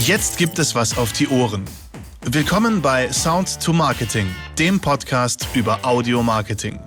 Jetzt gibt es was auf die Ohren. Willkommen bei Sound to Marketing, dem Podcast über Audio-Marketing.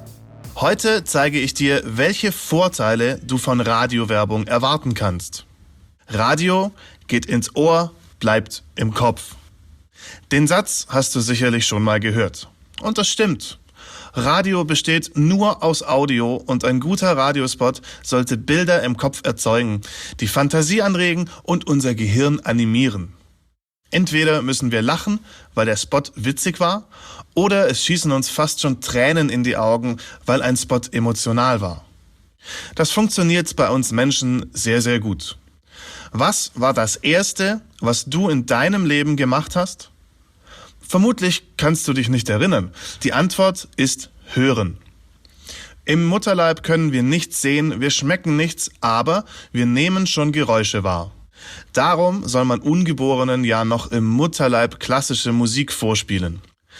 Heute zeige ich dir, welche Vorteile du von Radiowerbung erwarten kannst. Radio geht ins Ohr, bleibt im Kopf. Den Satz hast du sicherlich schon mal gehört. Und das stimmt. Radio besteht nur aus Audio und ein guter Radiospot sollte Bilder im Kopf erzeugen, die Fantasie anregen und unser Gehirn animieren. Entweder müssen wir lachen, weil der Spot witzig war, oder es schießen uns fast schon Tränen in die Augen, weil ein Spot emotional war. Das funktioniert bei uns Menschen sehr, sehr gut. Was war das Erste, was du in deinem Leben gemacht hast? Vermutlich kannst du dich nicht erinnern. Die Antwort ist hören. Im Mutterleib können wir nichts sehen, wir schmecken nichts, aber wir nehmen schon Geräusche wahr. Darum soll man Ungeborenen ja noch im Mutterleib klassische Musik vorspielen.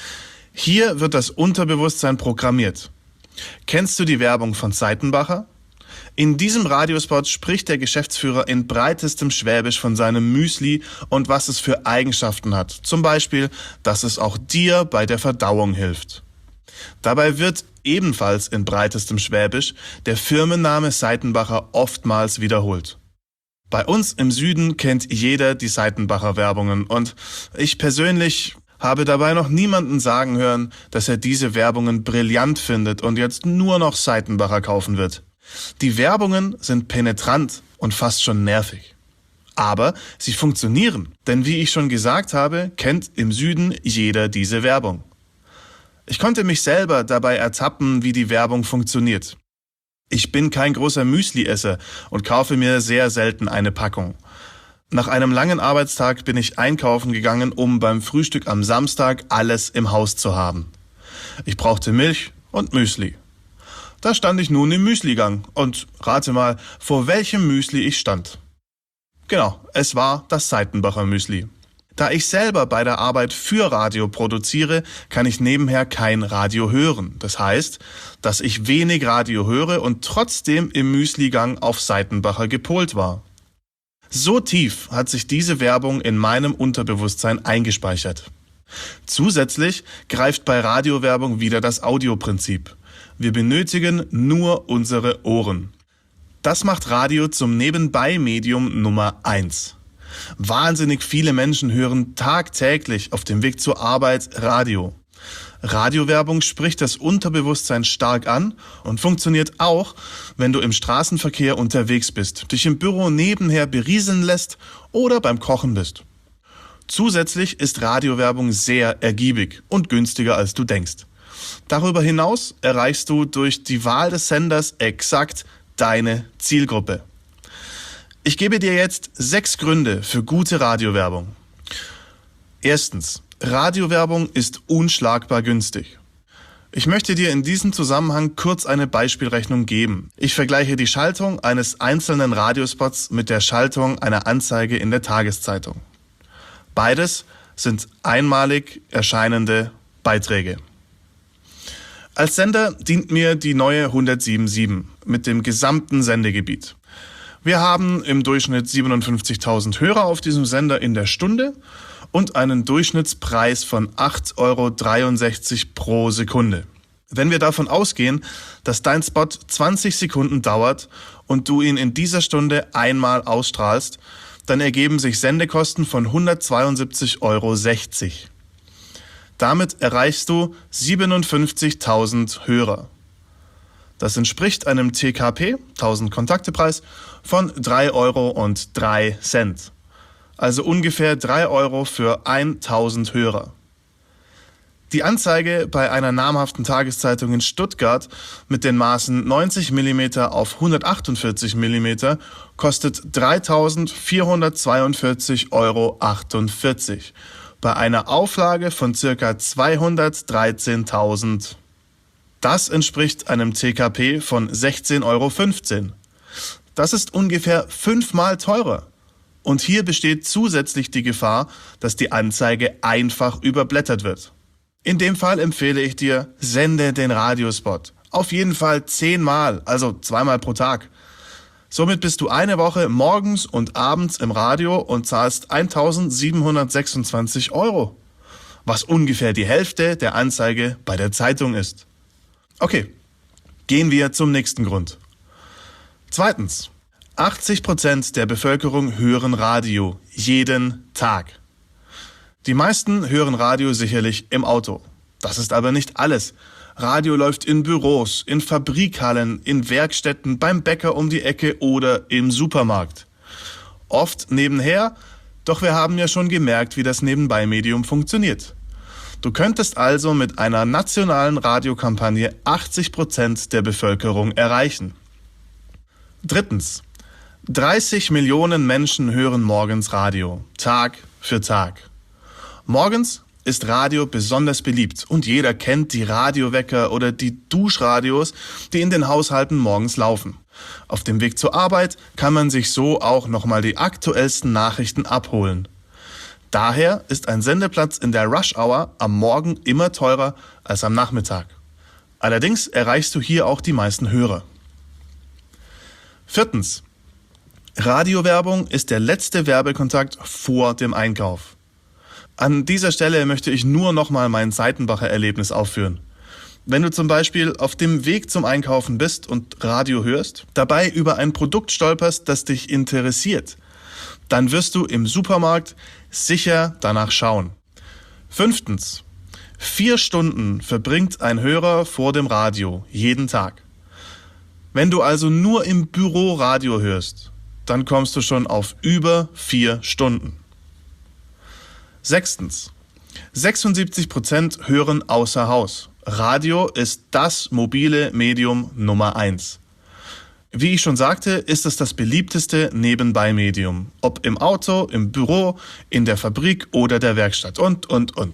Hier wird das Unterbewusstsein programmiert. Kennst du die Werbung von Seitenbacher? In diesem Radiospot spricht der Geschäftsführer in breitestem Schwäbisch von seinem Müsli und was es für Eigenschaften hat. Zum Beispiel, dass es auch dir bei der Verdauung hilft. Dabei wird ebenfalls in breitestem Schwäbisch der Firmenname Seitenbacher oftmals wiederholt. Bei uns im Süden kennt jeder die Seitenbacher Werbungen und ich persönlich habe dabei noch niemanden sagen hören, dass er diese Werbungen brillant findet und jetzt nur noch Seitenbacher kaufen wird. Die Werbungen sind penetrant und fast schon nervig. Aber sie funktionieren, denn wie ich schon gesagt habe, kennt im Süden jeder diese Werbung. Ich konnte mich selber dabei ertappen, wie die Werbung funktioniert. Ich bin kein großer Müsli-Esser und kaufe mir sehr selten eine Packung. Nach einem langen Arbeitstag bin ich einkaufen gegangen, um beim Frühstück am Samstag alles im Haus zu haben. Ich brauchte Milch und Müsli. Da stand ich nun im Müsligang und rate mal, vor welchem Müsli ich stand. Genau, es war das Seitenbacher Müsli. Da ich selber bei der Arbeit für Radio produziere, kann ich nebenher kein Radio hören. Das heißt, dass ich wenig Radio höre und trotzdem im Müsligang auf Seitenbacher gepolt war. So tief hat sich diese Werbung in meinem Unterbewusstsein eingespeichert. Zusätzlich greift bei Radiowerbung wieder das Audioprinzip. Wir benötigen nur unsere Ohren. Das macht Radio zum Nebenbei-Medium Nummer 1. Wahnsinnig viele Menschen hören tagtäglich auf dem Weg zur Arbeit Radio. Radiowerbung spricht das Unterbewusstsein stark an und funktioniert auch, wenn du im Straßenverkehr unterwegs bist, dich im Büro nebenher berieseln lässt oder beim Kochen bist. Zusätzlich ist Radiowerbung sehr ergiebig und günstiger als du denkst. Darüber hinaus erreichst du durch die Wahl des Senders exakt deine Zielgruppe. Ich gebe dir jetzt 6 Gründe für gute Radiowerbung. Erstens, Radiowerbung ist unschlagbar günstig. Ich möchte dir in diesem Zusammenhang kurz eine Beispielrechnung geben. Ich vergleiche die Schaltung eines einzelnen Radiospots mit der Schaltung einer Anzeige in der Tageszeitung. Beides sind einmalig erscheinende Beiträge. Als Sender dient mir die neue 107.7 mit dem gesamten Sendegebiet. Wir haben im Durchschnitt 57.000 Hörer auf diesem Sender in der Stunde und einen Durchschnittspreis von 8,63 € pro Sekunde. Wenn wir davon ausgehen, dass dein Spot 20 Sekunden dauert und du ihn in dieser Stunde einmal ausstrahlst, dann ergeben sich Sendekosten von 172,60 € Damit erreichst du 57.000 Hörer. Das entspricht einem TKP, 1000 Kontaktepreis, von 3,03 €. Also ungefähr 3 € für 1000 Hörer. Die Anzeige bei einer namhaften Tageszeitung in Stuttgart mit den Maßen 90 mm auf 148 mm kostet 3.442,48 € bei einer Auflage von ca. 213.000. Das entspricht einem TKP von 16,15 €. Das ist ungefähr 5-mal teurer. Und hier besteht zusätzlich die Gefahr, dass die Anzeige einfach überblättert wird. In dem Fall empfehle ich dir, sende den Radiospot. Auf jeden Fall 10-mal, also 2-mal pro Tag. Somit bist du eine Woche morgens und abends im Radio und zahlst 1.726 €, was ungefähr die Hälfte der Anzeige bei der Zeitung ist. Okay, gehen wir zum nächsten Grund. Zweitens, 80% der Bevölkerung hören Radio jeden Tag. Die meisten hören Radio sicherlich im Auto. Das ist aber nicht alles. Radio läuft in Büros, in Fabrikhallen, in Werkstätten, beim Bäcker um die Ecke oder im Supermarkt. Oft nebenher, doch wir haben ja schon gemerkt, wie das Nebenbei-Medium funktioniert. Du könntest also mit einer nationalen Radiokampagne 80% der Bevölkerung erreichen. Drittens, 30 Millionen Menschen hören morgens Radio, Tag für Tag. Morgens ist Radio besonders beliebt und jeder kennt die Radiowecker oder die Duschradios, die in den Haushalten morgens laufen. Auf dem Weg zur Arbeit kann man sich so auch nochmal die aktuellsten Nachrichten abholen. Daher ist ein Sendeplatz in der Rush Hour am Morgen immer teurer als am Nachmittag. Allerdings erreichst du hier auch die meisten Hörer. Viertens. Radiowerbung ist der letzte Werbekontakt vor dem Einkauf. An dieser Stelle möchte ich nur nochmal mein Seitenbacher Erlebnis aufführen. Wenn du zum Beispiel auf dem Weg zum Einkaufen bist und Radio hörst, dabei über ein Produkt stolperst, das dich interessiert, dann wirst du im Supermarkt sicher danach schauen. Fünftens. 4 Stunden verbringt ein Hörer vor dem Radio jeden Tag. Wenn du also nur im Büro Radio hörst, dann kommst du schon auf über 4 Stunden. Sechstens. 76% hören außer Haus. Radio ist das mobile Medium Nummer 1. Wie ich schon sagte, ist es das beliebteste Nebenbei-Medium. Ob im Auto, im Büro, in der Fabrik oder der Werkstatt und.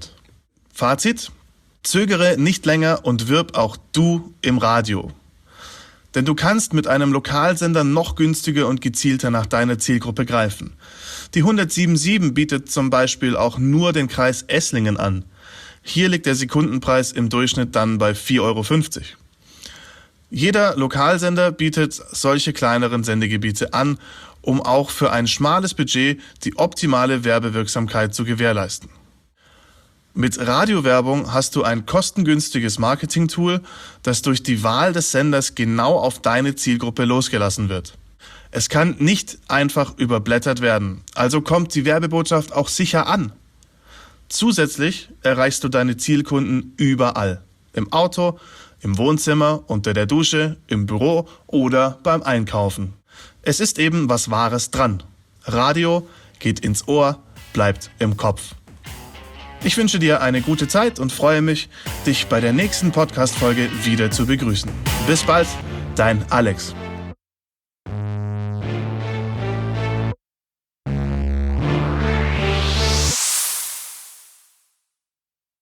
Fazit: Zögere nicht länger und wirb auch du im Radio. Denn du kannst mit einem Lokalsender noch günstiger und gezielter nach deiner Zielgruppe greifen. Die 107.7 bietet zum Beispiel auch nur den Kreis Esslingen an. Hier liegt der Sekundenpreis im Durchschnitt dann bei 4,50 €. Jeder Lokalsender bietet solche kleineren Sendegebiete an, um auch für ein schmales Budget die optimale Werbewirksamkeit zu gewährleisten. Mit Radiowerbung hast du ein kostengünstiges Marketing-Tool, das durch die Wahl des Senders genau auf deine Zielgruppe losgelassen wird. Es kann nicht einfach überblättert werden, also kommt die Werbebotschaft auch sicher an. Zusätzlich erreichst du deine Zielkunden überall. Im Auto, im Wohnzimmer, unter der Dusche, im Büro oder beim Einkaufen. Es ist eben was Wahres dran. Radio geht ins Ohr, bleibt im Kopf. Ich wünsche dir eine gute Zeit und freue mich, dich bei der nächsten Podcast-Folge wieder zu begrüßen. Bis bald, dein Alex.